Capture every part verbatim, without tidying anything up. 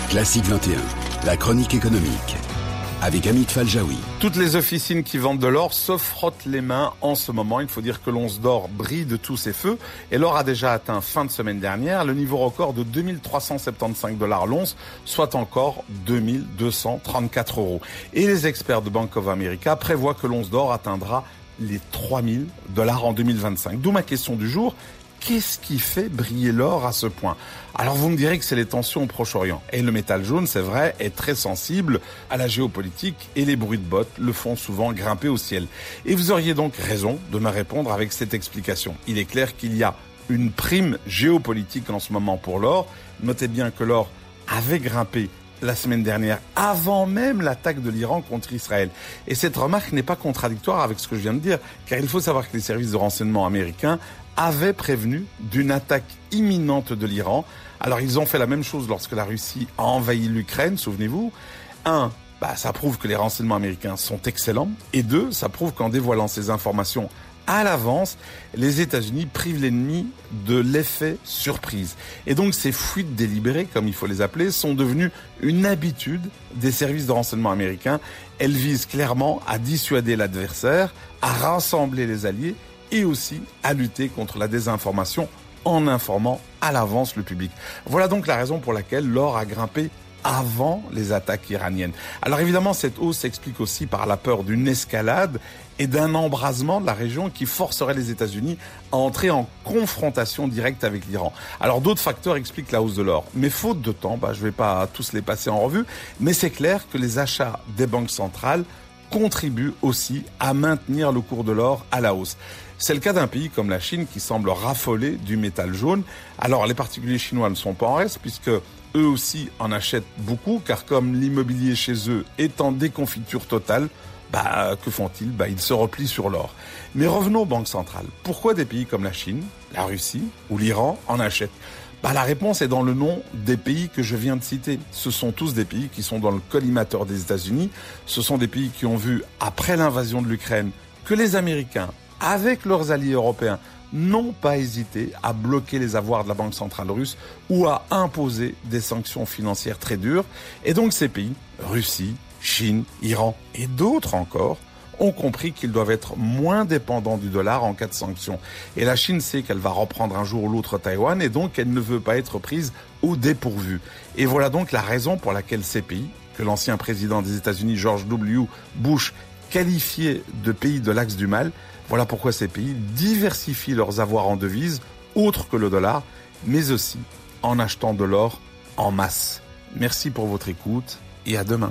Classique vingt et un, la chronique économique, avec Amit Faljaoui. Toutes les officines qui vendent de l'or se frottent les mains en ce moment. Il faut dire que l'once d'or brille de tous ses feux. Et l'or a déjà atteint fin de semaine dernière le niveau record de deux mille trois cent soixante-quinze dollars l'once, soit encore deux mille deux cent trente-quatre euros. Et les experts de Bank of America prévoient que l'once d'or atteindra les trois mille dollars en deux mille vingt-cinq. D'où ma question du jour. Qu'est-ce qui fait briller l'or à ce point? Alors vous me direz que c'est les tensions au Proche-Orient. Et le métal jaune, c'est vrai, est très sensible à la géopolitique et les bruits de bottes le font souvent grimper au ciel. Et vous auriez donc raison de me répondre avec cette explication. Il est clair qu'il y a une prime géopolitique en ce moment pour l'or. Notez bien que l'or avait grimpé la semaine dernière, avant même l'attaque de l'Iran contre Israël. Et cette remarque n'est pas contradictoire avec ce que je viens de dire, car il faut savoir que les services de renseignement américains avaient prévenu d'une attaque imminente de l'Iran. Alors ils ont fait la même chose lorsque la Russie a envahi l'Ukraine, souvenez-vous. Un, bah, ça prouve que les renseignements américains sont excellents. Et deux, ça prouve qu'en dévoilant ces informations à l'avance, les États-Unis privent l'ennemi de l'effet surprise. Et donc ces fuites délibérées, comme il faut les appeler, sont devenues une habitude des services de renseignement américains. Elles visent clairement à dissuader l'adversaire, à rassembler les alliés et aussi à lutter contre la désinformation en informant à l'avance le public. Voilà donc la raison pour laquelle l'or a grimpé avant les attaques iraniennes. Alors évidemment, cette hausse s'explique aussi par la peur d'une escalade et d'un embrasement de la région qui forcerait les États-Unis à entrer en confrontation directe avec l'Iran. Alors d'autres facteurs expliquent la hausse de l'or. Mais faute de temps, bah, je ne vais pas tous les passer en revue, mais c'est clair que les achats des banques centrales contribuent aussi à maintenir le cours de l'or à la hausse. C'est le cas d'un pays comme la Chine qui semble raffoler du métal jaune. Alors les particuliers chinois ne sont pas en reste puisque eux aussi en achètent beaucoup, car comme l'immobilier chez eux est en déconfiture totale, bah, que font-ils? Bah, ils se replient sur l'or. Mais revenons aux banques centrales. Pourquoi des pays comme la Chine, la Russie ou l'Iran en achètent? Bah, la réponse est dans le nom des pays que je viens de citer. Ce sont tous des pays qui sont dans le collimateur des États-Unis. Ce sont des pays qui ont vu, après l'invasion de l'Ukraine, que les Américains, avec leurs alliés européens, n'ont pas hésité à bloquer les avoirs de la Banque centrale russe ou à imposer des sanctions financières très dures. Et donc ces pays, Russie, Chine, Iran et d'autres encore, ont compris qu'ils doivent être moins dépendants du dollar en cas de sanctions. Et la Chine sait qu'elle va reprendre un jour ou l'autre Taïwan et donc elle ne veut pas être prise au dépourvu. Et voilà donc la raison pour laquelle ces pays, que l'ancien président des États-Unis George W. Bush qualifiait de pays de l'axe du mal, voilà pourquoi ces pays diversifient leurs avoirs en devises, autres que le dollar, mais aussi en achetant de l'or en masse. Merci pour votre écoute et à demain.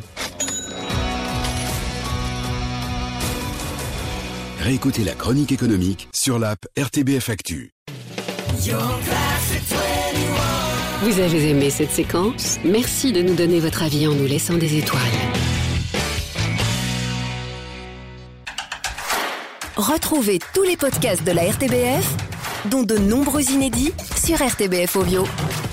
Réécoutez la chronique économique sur l'app R T B F Actu. Vous avez aimé cette séquence? Merci de nous donner votre avis en nous laissant des étoiles. Retrouvez tous les podcasts de la R T B F, dont de nombreux inédits, sur R T B F Audio.